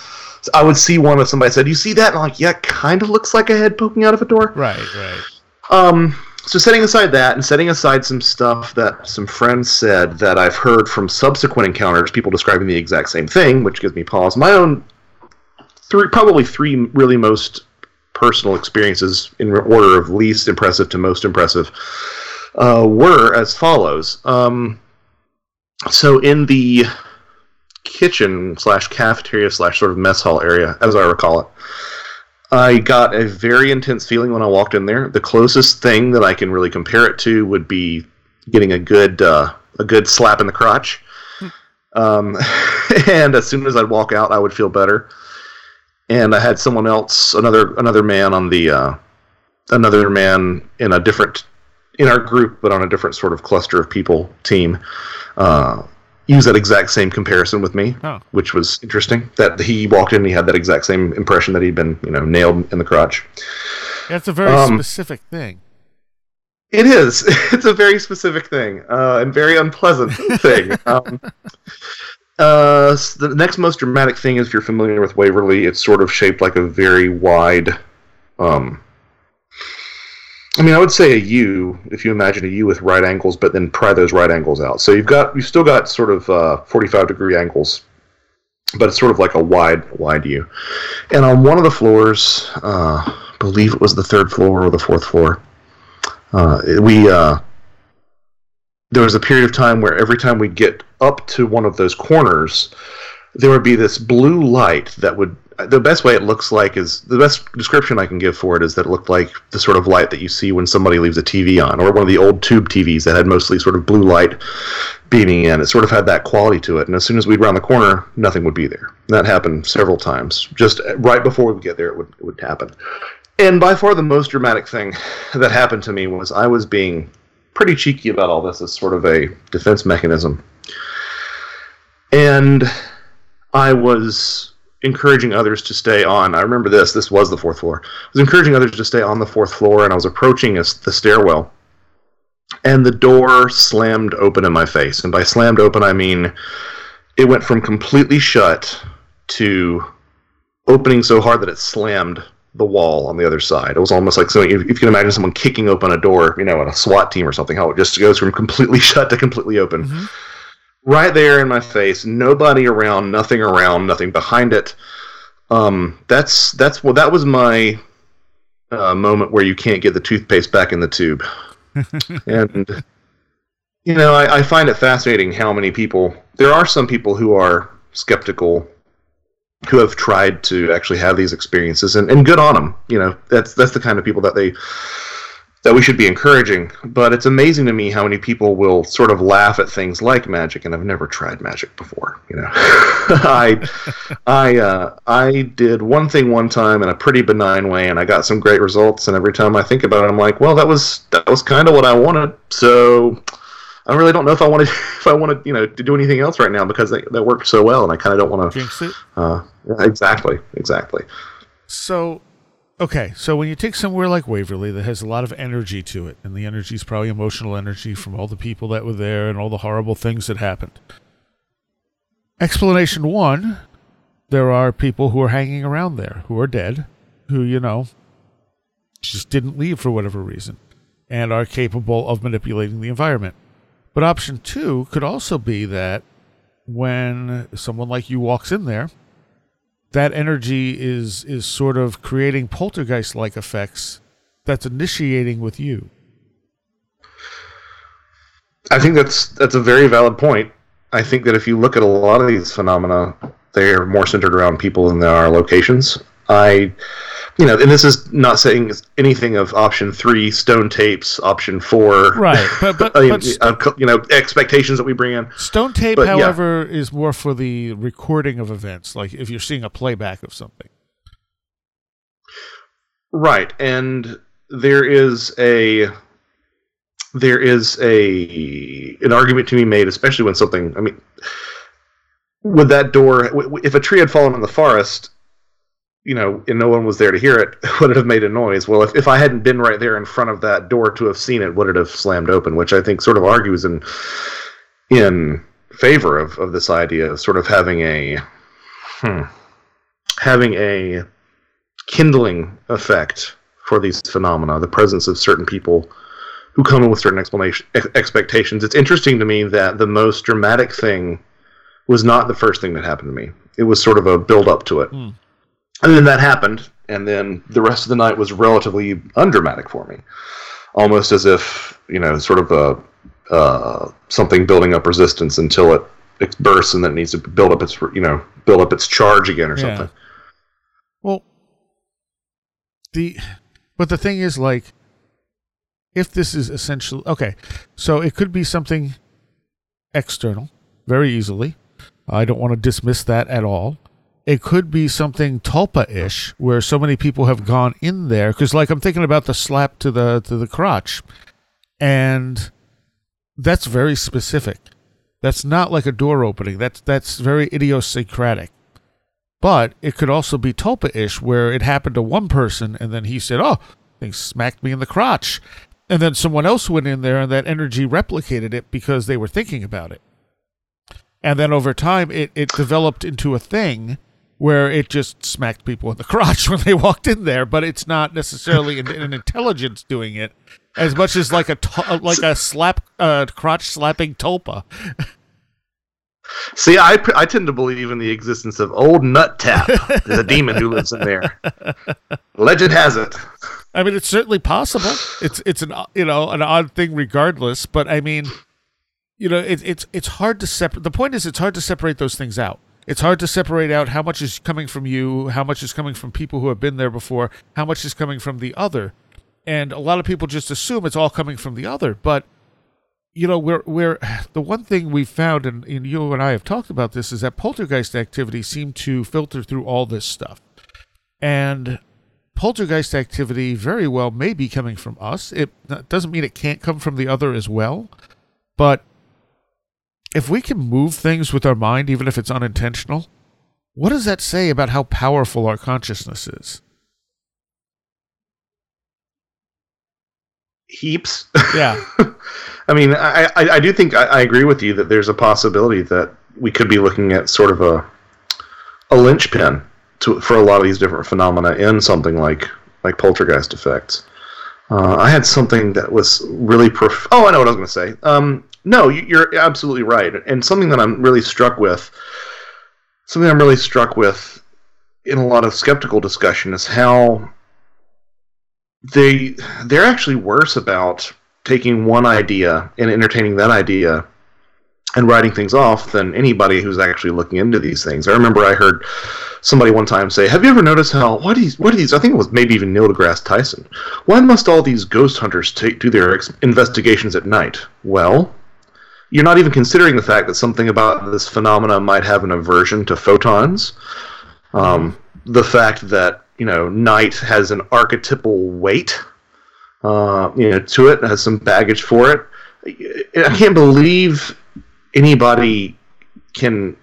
I would see one if somebody said, "You see that?" And I'm like, "Yeah, it kind of looks like a head poking out of a door." Right, right. Um, so setting aside that and setting aside some stuff that some friends said that I've heard from subsequent encounters, people describing the exact same thing, which gives me pause. My own three, probably three really most personal experiences in order of least impressive to most impressive uh, were as follows. Um, so in the kitchen slash cafeteria slash sort of mess hall area, as I recall it, I got a very intense feeling when I walked in there. The closest thing that I can really compare it to would be getting a good uh, a good slap in the crotch. Um, and as soon as I'd walk out, I would feel better. And I had someone else, another another man on the uh, another man in a different in our group, but on a different sort of cluster of people team. Uh, use that exact same comparison with me, oh. which was interesting. That he walked in and he had that exact same impression that he'd been, you know, nailed in the crotch. That's a very um, specific thing. It is. It's a very specific thing, uh, and very unpleasant thing. Um, uh, the next most dramatic thing is, if you're familiar with Waverly, it's sort of shaped like a very wide... Um, I mean, I would say a U, if you imagine a U with right angles, but then pry those right angles out. So you've got, you've still got sort of uh, forty-five degree angles, but it's sort of like a wide, wide U. And on one of the floors, uh, I believe it was the third floor or the fourth floor, uh, we uh, there was a period of time where every time we get up to one of those corners, there would be this blue light that would. The best way it looks like is, the best description I can give for it is that it looked like the sort of light that you see when somebody leaves a T V on, or one of the old tube T Vs that had mostly sort of blue light beaming in. It sort of had that quality to it, and as soon as we'd round the corner, nothing would be there. And that happened several times. Just right before we would get there, it would, it would happen. And by far the most dramatic thing that happened to me was I was being pretty cheeky about all this as sort of a defense mechanism. And I was encouraging others to stay on. I remember this. This was the fourth floor. I was encouraging others to stay on the fourth floor, and I was approaching a, the stairwell, and the door slammed open in my face. And by slammed open, I mean it went from completely shut to opening so hard that it slammed the wall on the other side. It was almost like something, if, if you can imagine someone kicking open a door, you know, at a SWAT team or something, how it just goes from completely shut to completely open. Mm-hmm. Right there in my face, nobody around, nothing around, nothing behind it. Um, that's that's well, that was my uh, moment where you can't get the toothpaste back in the tube. And you know, I, I find it fascinating how many people. There are some people who are skeptical, who have tried to actually have these experiences, and, and good on them. You know, that's that's the kind of people that they. that we should be encouraging, but it's amazing to me how many people will sort of laugh at things like magic, and I've never tried magic before. You know, I, I, uh, I did one thing one time in a pretty benign way, and I got some great results. And every time I think about it, I'm like, well, that was that was kind of what I wanted. So I really don't know if I wanted if I wanted you know to do anything else right now, because that, that worked so well, and I kind of don't want to jinx it. Uh, yeah, exactly, exactly. So. Okay, so when you take somewhere like Waverly that has a lot of energy to it, and the energy is probably emotional energy from all the people that were there and all the horrible things that happened. Explanation one, there are people who are hanging around there, who are dead, who, you know, just didn't leave for whatever reason, and are capable of manipulating the environment. But option two could also be that when someone like you walks in there, that energy is is sort of creating poltergeist-like effects that's initiating with you. I think that's that's a very valid point. I think that if you look at a lot of these phenomena, they are more centered around people than they are locations. I, you know, and this is not saying anything of option three, stone tapes, option four, right? But but, I mean, but uh, you know, expectations that we bring in. Stone tape, but, however, yeah. is more for the recording of events, like if you're seeing a playback of something. Right, and there is a there is a an argument to be made, especially when something. I mean, with that door, if a tree had fallen in the forest, you know, and no one was there to hear it, would it have made a noise? Well, if, if I hadn't been right there in front of that door to have seen it, would it have slammed open? Which I think sort of argues in in favor of, of this idea of sort of having a hmm, having a kindling effect for these phenomena, the presence of certain people who come in with certain explanation, ex- expectations. It's interesting to me that the most dramatic thing was not the first thing that happened to me. It was sort of a build-up to it. Mm. And then that happened, and then the rest of the night was relatively undramatic for me. Almost as if, you know, sort of a uh, something building up resistance until it, it bursts, and then it needs to build up its, you know, build up its charge again or yeah. something. Well, the but the thing is, like, if this is essentially okay, so it could be something external, very easily. I don't want to dismiss that at all. It could be something Tulpa-ish, where so many people have gone in there. Because, like, I'm thinking about the slap to the to the crotch, and that's very specific. That's not like a door opening. That's that's very idiosyncratic. But it could also be Tulpa-ish, where it happened to one person, and then he said, "Oh, they smacked me in the crotch," and then someone else went in there, and that energy replicated it because they were thinking about it. And then over time, it, it developed into a thing where it just smacked people in the crotch when they walked in there, but it's not necessarily an, an intelligence doing it as much as like a to- like a slap uh, crotch slapping tulpa. See, I, I tend to believe in the existence of Old Nut Tap, the demon who lives in there. Legend has it. I mean, it's certainly possible. It's it's an you know an odd thing regardless, but I mean, you know, it, it's it's hard to separate. The point is, it's hard to separate those things out. It's hard to separate out how much is coming from you, how much is coming from people who have been there before, how much is coming from the other. And a lot of people just assume it's all coming from the other. But, you know, we're, we're, the one thing we've found, and, and you and I have talked about this, is that poltergeist activity seemed to filter through all this stuff. And poltergeist activity very well may be coming from us. It doesn't mean it can't come from the other as well. But if we can move things with our mind, even if it's unintentional, what does that say about how powerful our consciousness is? Heaps. Yeah. I mean, I, I, I do think I, I agree with you that there's a possibility that we could be looking at sort of a a linchpin to, for a lot of these different phenomena in something like like poltergeist effects. Uh, I had something that was really prof- oh, I know what I was going to say. Um, no, you're absolutely right, and something that I'm really struck with, something I'm really struck with in a lot of skeptical discussion is how they they're actually worse about taking one idea and entertaining that idea and writing things off than anybody who's actually looking into these things. I remember I heard somebody one time say, "Have you ever noticed how what are these? What are these?" I think it was maybe even Neil deGrasse Tyson. Why must all these ghost hunters take do their ex- investigations at night? Well, you're not even considering the fact that something about this phenomena might have an aversion to photons. Um, the fact that you know night has an archetypal weight, uh, you know, to it, has some baggage for it. I can't believe anybody can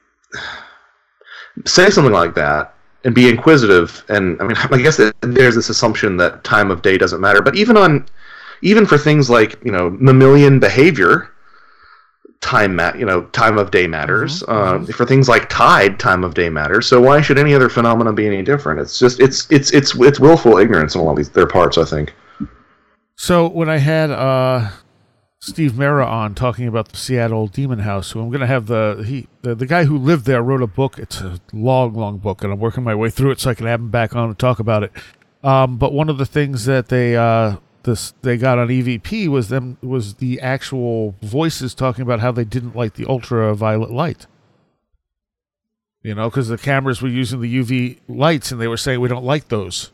say something like that and be inquisitive. And I mean, I guess that there's this assumption that time of day doesn't matter. But even on, even for things like you know mammalian behavior, time mat, you know, time of day matters. Mm-hmm. Uh, for things like tide, time of day matters. So why should any other phenomena be any different? It's just it's it's it's it's willful ignorance in a lot of these their parts, I think. So when I had uh, Steve Mera on talking about the Seattle Demon House, who I'm going to have the he the, the guy who lived there wrote a book. It's a long, long book, and I'm working my way through it so I can have him back on to talk about it. Um, but one of the things that they uh, this they got on E V P was them was the actual voices talking about how they didn't like the ultraviolet light. You know, because the cameras were using the U V lights, and they were saying we don't like those.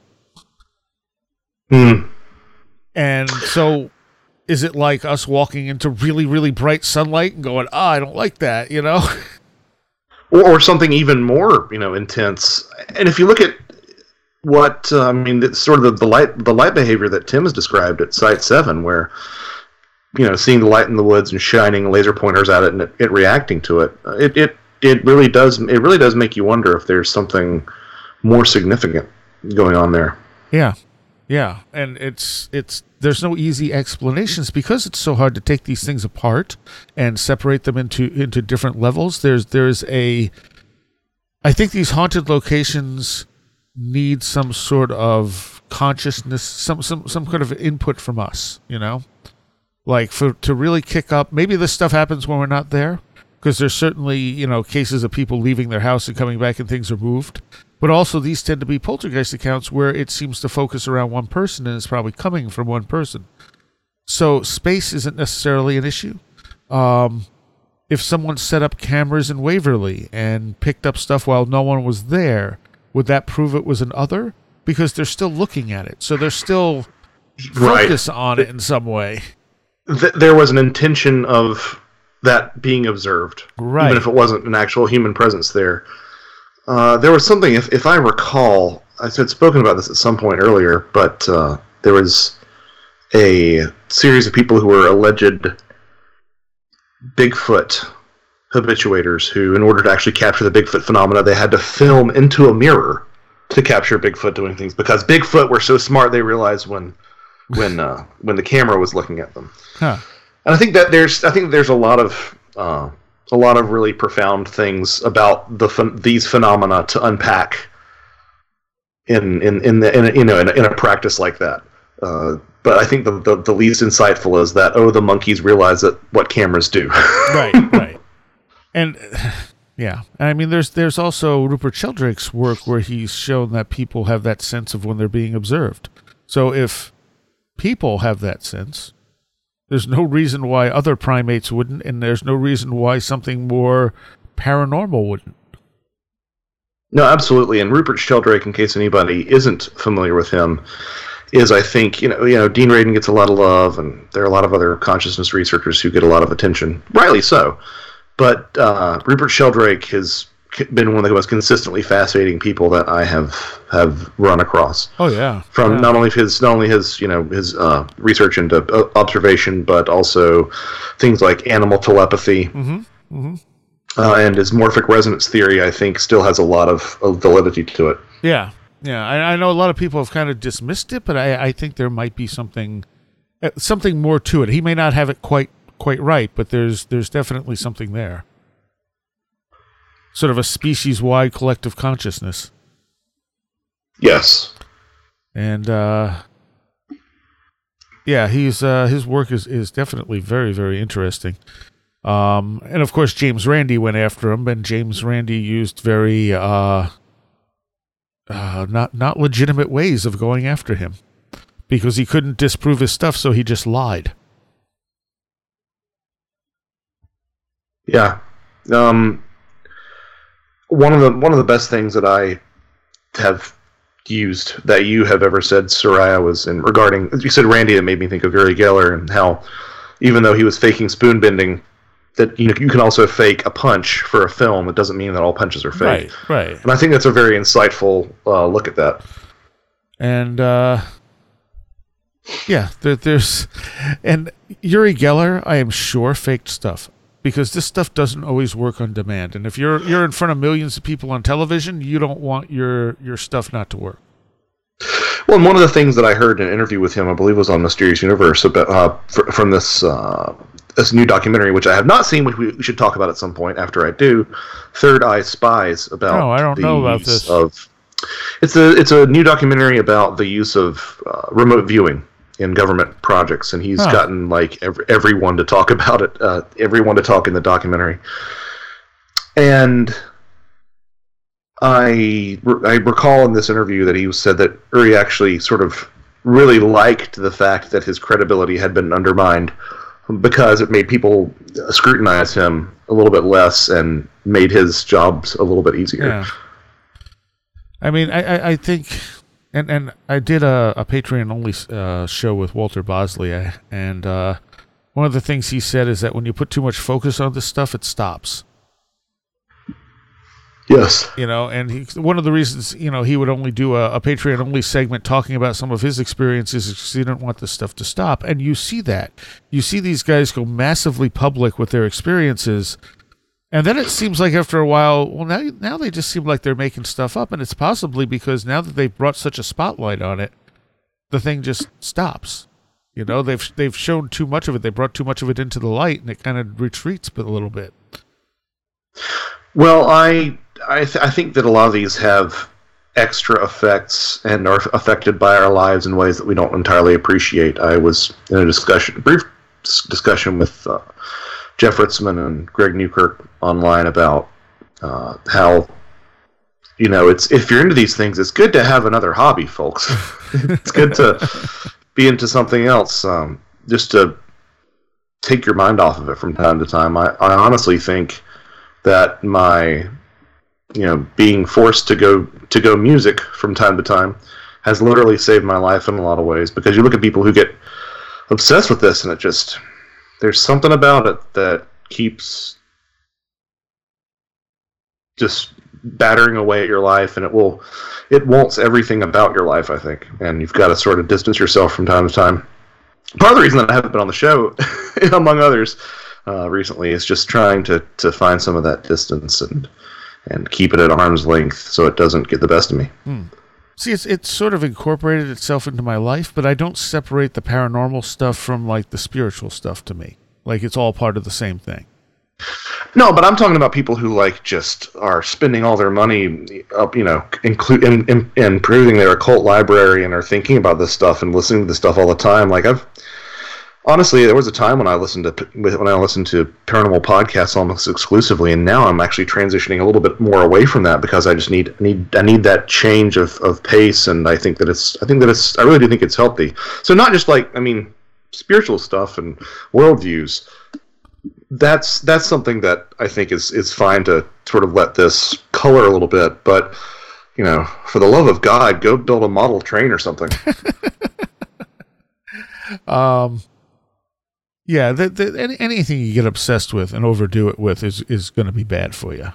Hmm. And so, is it like us walking into really, really bright sunlight and going, "Ah, oh, I don't like that," you know? Or, or something even more, you know, intense. And if you look at what uh, I mean, it's sort of the, the light, the light behavior that Tim has described at Site Seven, where you know, seeing the light in the woods and shining laser pointers at it and it, it reacting to it, it, it, it really does, it really does make you wonder if there's something more significant going on there. Yeah. Yeah, and it's it's there's no easy explanations because it's so hard to take these things apart and separate them into into different levels. There's there's a I think these haunted locations need some sort of consciousness, some some some kind of input from us, you know, like for to really kick up. Maybe this stuff happens when we're not there, because there's certainly, you know, cases of people leaving their house and coming back and things are moved. But also these tend to be poltergeist accounts where it seems to focus around one person and it's probably coming from one person. So space isn't necessarily an issue. Um, if someone set up cameras in Waverly and picked up stuff while no one was there, would that prove it was an other? Because they're still looking at it. So they're still right. focus on it in some way. Th- there was an intention of that being observed, right. even if it wasn't an actual human presence there. Uh, there was something, if, if I recall, I had spoken about this at some point earlier, but uh, there was a series of people who were alleged Bigfoot habituators who, in order to actually capture the Bigfoot phenomena, they had to film into a mirror to capture Bigfoot doing things, because Bigfoot were so smart they realized when when uh, when the camera was looking at them. Huh. And I think that there's I think there's a lot of uh, a lot of really profound things about the ph- these phenomena to unpack in in in, the, in a, you know in a, in a practice like that. Uh, but I think the, the the least insightful is that oh the monkeys realize that what cameras do. Right, right, and yeah, I mean there's there's also Rupert Sheldrake's work where he's shown that people have that sense of when they're being observed. So if people have that sense, there's no reason why other primates wouldn't, and there's no reason why something more paranormal wouldn't. No, absolutely. And Rupert Sheldrake, in case anybody isn't familiar with him, is I think you know you know Dean Radin gets a lot of love, and there are a lot of other consciousness researchers who get a lot of attention, rightly so. But uh, Rupert Sheldrake has been one of the most consistently fascinating people that I have have run across. Oh yeah, from yeah. not only his not only his you know his uh, research into observation, but also things like animal telepathy. Mm-hmm. Mm-hmm. Uh, and his morphic resonance theory, I think, still has a lot of, of validity to it. Yeah, yeah. I, I know a lot of people have kind of dismissed it, but I, I think there might be something uh, something more to it. He may not have it quite quite right, but there's there's definitely something there. Sort of a species-wide collective consciousness. Yes. And uh, yeah, he's uh, his work is, is definitely very, very interesting. Um, and of course, James Randi went after him, and James Randi used very uh, uh, not not legitimate ways of going after him because he couldn't disprove his stuff, so he just lied. Yeah. Um, one of the one of the best things that I have used that you have ever said, Soraya, was in regarding you said Randi. That made me think of Uri Geller and how even though he was faking spoon bending, that you know you can also fake a punch for a film. It doesn't mean that all punches are fake. Right, right. And I think that's a very insightful uh, look at that. And uh, yeah, there, there's and Uri Geller, I am sure faked stuff because this stuff doesn't always work on demand. And if you're you're in front of millions of people on television, you don't want your your stuff not to work. Well, and one of the things that I heard in an interview with him, I believe, was on Mysterious Universe about uh, fr- from this. Uh, This new documentary, which I have not seen, which we should talk about at some point after I do, Third Eye Spies, about no, I don't the know about use this. Of, it's a it's a new documentary about the use of uh, remote viewing in government projects, and he's huh. gotten like every, everyone to talk about it, uh, everyone to talk in the documentary. And I I recall in this interview that he said that Uri actually sort of really liked the fact that his credibility had been undermined, because it made people scrutinize him a little bit less and made his jobs a little bit easier. Yeah. I mean, I, I, I think, and, and I did a, a Patreon-only uh, show with Walter Bosley, and uh, one of the things he said is that when you put too much focus on this stuff, it stops. Yes. You know, and he, one of the reasons, you know, he would only do a, a Patreon-only segment talking about some of his experiences is because he didn't want this stuff to stop. And you see that. You see these guys go massively public with their experiences, and then it seems like after a while, well, now now they just seem like they're making stuff up, and it's possibly because now that they've brought such a spotlight on it, the thing just stops. You know, they've they've shown too much of it. They brought too much of it into the light, and it kind of retreats a little bit. Well, I I, th- I think that a lot of these have extra effects and are affected by our lives in ways that we don't entirely appreciate. I was in a discussion, brief discussion with uh, Jeff Ritzman and Greg Newkirk online about uh, how, you know, it's if you're into these things, it's good to have another hobby, folks. It's good to be into something else, um, just to take your mind off of it from time to time. I, I honestly think that my, you know, being forced to go to go music from time to time has literally saved my life in a lot of ways, because you look at people who get obsessed with this and it just, there's something about it that keeps just battering away at your life, and it will it wants everything about your life, I think, and you've got to sort of distance yourself from time to time. Part of the reason that I haven't been on the show, among others, uh, recently is just trying to, to find some of that distance and and keep it at arm's length so it doesn't get the best of me. Hmm. See, it's it's sort of incorporated itself into my life, but I don't separate the paranormal stuff from, like, the spiritual stuff to me. Like, it's all part of the same thing. No, but I'm talking about people who, like, just are spending all their money up, you know, include in, in, improving their occult library and are thinking about this stuff and listening to this stuff all the time. Like, I've honestly, there was a time when I listened to when I listened to paranormal podcasts almost exclusively, and now I'm actually transitioning a little bit more away from that because I just need need I need that change of, of pace, and I think that it's I think that it's I really do think it's healthy. So not just like I mean spiritual stuff and worldviews. That's that's something that I think is, is fine to sort of let this color a little bit, but you know, for the love of God, go build a model train or something. um, yeah, the, the, any, anything you get obsessed with and overdo it with is is going to be bad for you.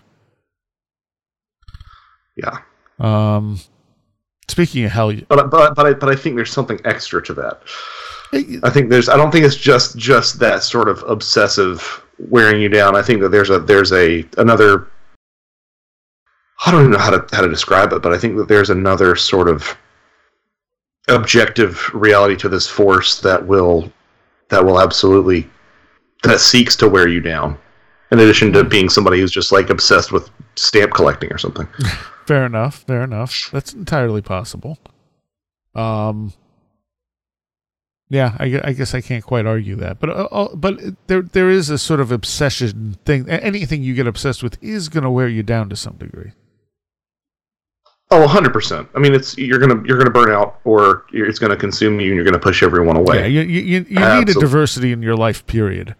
Yeah. Um, speaking of hell, but but but I but I think there's something extra to that. I think there's. I don't think it's just just that sort of obsessive wearing you down. I think that there's a there's a another. I don't even know how to how to describe it, but I think that there's another sort of objective reality to this force that will that will absolutely that seeks to wear you down. In addition to being somebody who's just like obsessed with stamp collecting or something. Fair enough. Fair enough. That's entirely possible. Um. Yeah, I, I guess I can't quite argue that, but uh, but there there is a sort of obsession thing. Anything you get obsessed with is going to wear you down to some degree. Oh, one hundred percent. I mean, it's you're gonna you're gonna burn out, or it's going to consume you, and you're going to push everyone away. Yeah, you you, you, you need a diversity in your life. Period.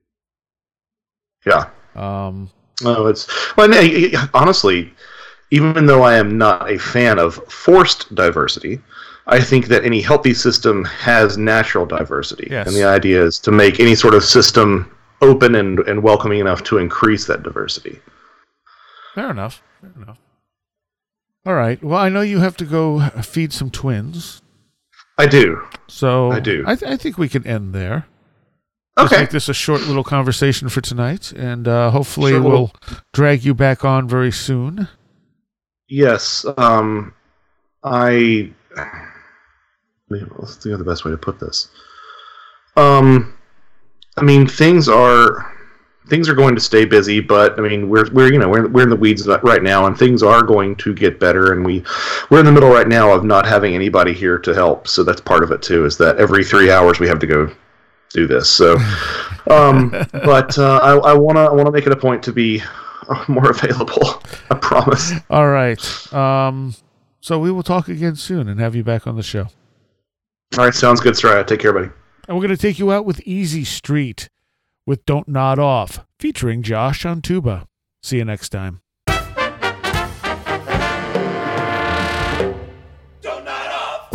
Yeah. Um. Oh, it's well. Honestly, even though I am not a fan of forced diversity, I think that any healthy system has natural diversity. Yes. And the idea is to make any sort of system open and, and welcoming enough to increase that diversity. Fair enough. Fair enough. All right. Well, I know you have to go feed some twins. I do. So I do. I, th- I think we can end there. Okay. Let's make this a short little conversation for tonight, and uh, hopefully sure we'll will. drag you back on very soon. Yes. Um, I... Let's think of the best way to put this. Um, I mean, things are things are going to stay busy, but I mean, we're we're you know we're we're in the weeds right now, and things are going to get better. And we we're in the middle right now of not having anybody here to help, so that's part of it too. Is that every three hours we have to go do this? So, um, but uh, I I wanna I wanna make it a point to be more available. I promise. All right. Um, so we will talk again soon and have you back on the show. All right, sounds good, Soraya. Take care, buddy. And we're going to take you out with Easy Street with Don't Nod Off, featuring Josh on tuba. See you next time. Don't nod off.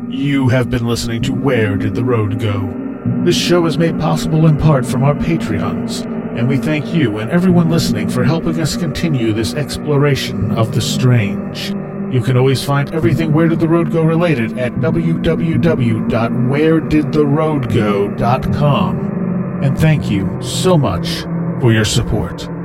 You have been listening to Where Did the Road Go? This show is made possible in part from our Patreons, and we thank you and everyone listening for helping us continue this exploration of the strange. You can always find everything Where Did the Road Go related at w w w dot where did the road go dot com. And thank you so much for your support.